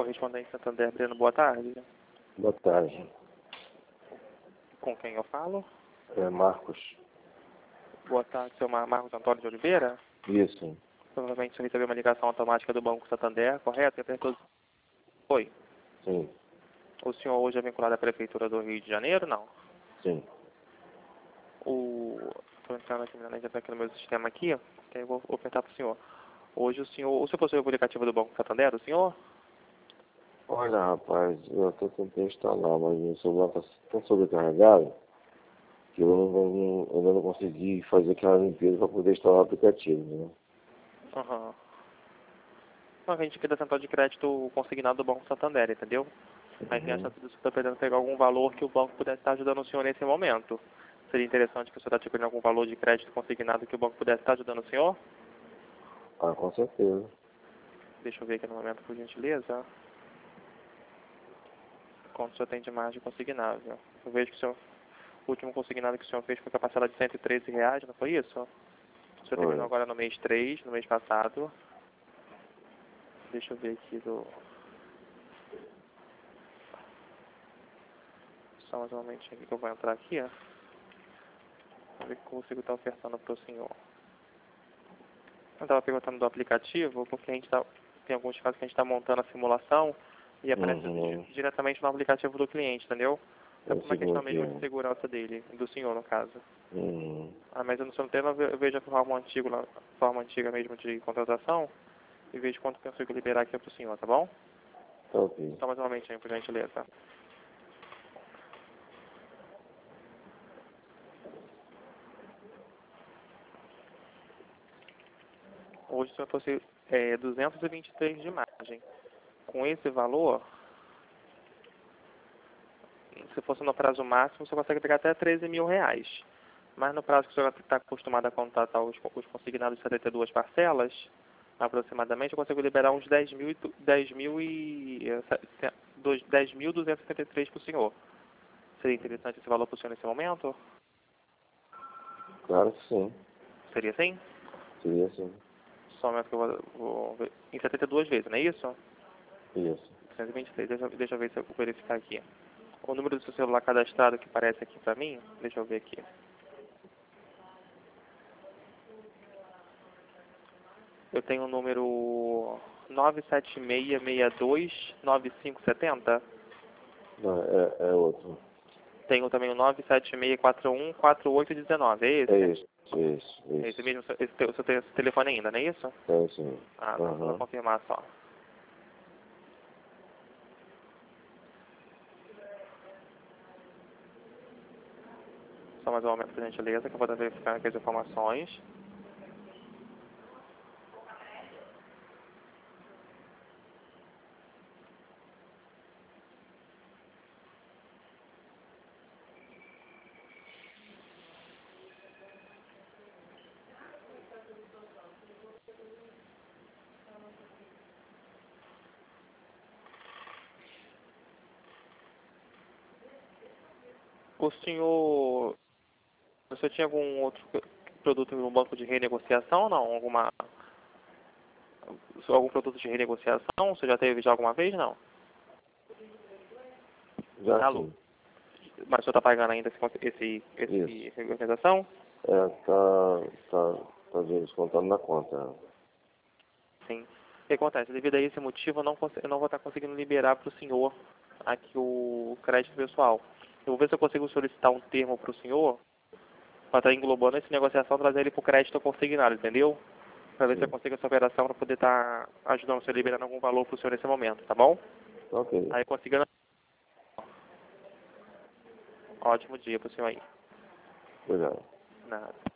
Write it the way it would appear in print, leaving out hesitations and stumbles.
Correspondente Santander, Breno, boa tarde. Boa tarde. Com quem eu falo? É Marcos. Boa tarde, seu Marcos Antônio de Oliveira. Isso. Provavelmente você recebeu uma ligação automática do Banco Santander, correto? Oi. Sim. O senhor hoje é vinculado à Prefeitura do Rio de Janeiro, não? Sim. Estou entrando aqui no meu sistema aqui, que aí eu vou perguntar para o senhor. Hoje o senhor possui o aplicativo do Banco Santander, o senhor? Olha, rapaz, eu até tentei instalar, mas meu celular está tão sobrecarregado que eu ainda não consegui fazer aquela limpeza para poder instalar o aplicativo, né? Aham. A gente aqui da Central de Crédito consignado do Banco Santander, entendeu? Aí tem a chance de você estar pretendendo pegar algum valor que o banco pudesse estar ajudando o senhor nesse momento. Seria interessante que o senhor está adquirindo algum valor de crédito consignado que o banco pudesse estar ajudando o senhor? Ah, com certeza. Deixa eu ver aqui no momento, por gentileza. Quanto o senhor tem de margem consignável? Eu vejo que o último consignado que o senhor fez foi com a parcela de R$ 113, não foi isso? O senhor terminou agora no mês 3, no mês passado. Deixa eu ver aqui Só mais um momentinho aqui que eu vou entrar aqui, ó. Vamos ver o que eu consigo estar ofertando para o senhor. Eu estava perguntando do aplicativo, porque tem alguns casos que a gente está montando a simulação e aparece diretamente no aplicativo do cliente, entendeu? É por uma questão mesmo de segurança dele, do senhor, no caso. Mas eu não tenho, eu vejo a forma antiga mesmo de contratação e vejo quanto eu consigo liberar aqui para o senhor, tá bom? Tá ok. Só mais um momentinho, por gentileza. Hoje o senhor fosse 223 de margem. Com esse valor, se fosse no prazo máximo, você consegue pegar até R$ 13.000. Mas no prazo que o senhor está acostumado a contratar os consignados de 72 parcelas, aproximadamente, eu consigo liberar uns 10.273 para o senhor. Seria interessante esse valor para o senhor nesse momento? Claro que sim. Seria sim? Seria sim. Só um momento que eu vou ver. Em 72 vezes, não é isso? Isso. 123. Deixa eu ver se eu vou verificar aqui. O número do seu celular cadastrado que aparece aqui para mim, deixa eu ver aqui. Eu tenho o número 976629570. Não, é outro. Tenho também o 976414819. É esse? É isso. É esse mesmo, o seu telefone ainda, não é isso? É sim. Ah, tá. Vou confirmar só. Só mais um momento, por gentileza, que eu vou verificar aqui as informações. O senhor tinha algum outro produto no banco de renegociação ou não? Algum produto de renegociação? Você já teve alguma vez, não? Já Alô? sim. Mas o senhor está pagando ainda essa organização? Tá descontando na conta. Sim. O que acontece? Devido a esse motivo, eu não vou estar conseguindo liberar para o senhor aqui o crédito pessoal. Eu vou ver se eu consigo solicitar um termo para o senhor para estar englobando essa negociação, trazer ele para o crédito consignado, entendeu? Para ver se eu consigo essa operação para poder estar ajudando o senhor liberando algum valor para o senhor nesse momento, tá bom? Ok. Aí conseguindo. Ótimo dia para o senhor aí. Obrigado. Nada.